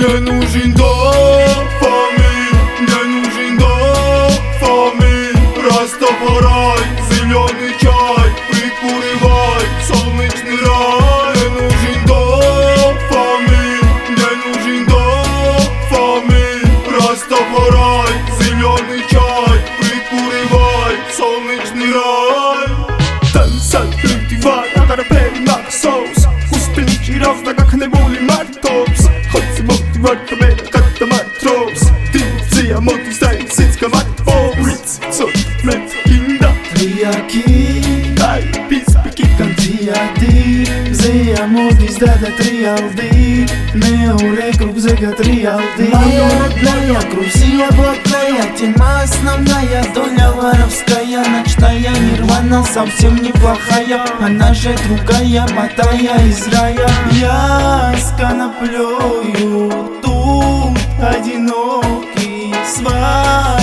Мне нужен дофамин, мне нужен дофамин. Растафарай, зеленый чай, прикуривай, солнечный рай. Мне нужен дофамин, мне нужен дофамин. Растафарай, зеленый чай, прикуривай, солнечный рай. Ten kultivar, agar penna sås. Huspeliki rasta как небули мартопс. Хоть мотивар табе каттамар тропс. Ти зия мотивстай сицка мартопс. Риц сот мет кинда Triaki, кай писпики cantiati Zia modis dada trialdi Meure кругзе гатриалди Моя родная Грузия блатная Тема основная, доля воровская Ночная нирвана совсем неплохая Она же другая, мотая из рая Я с коноплёю тут одинокий свай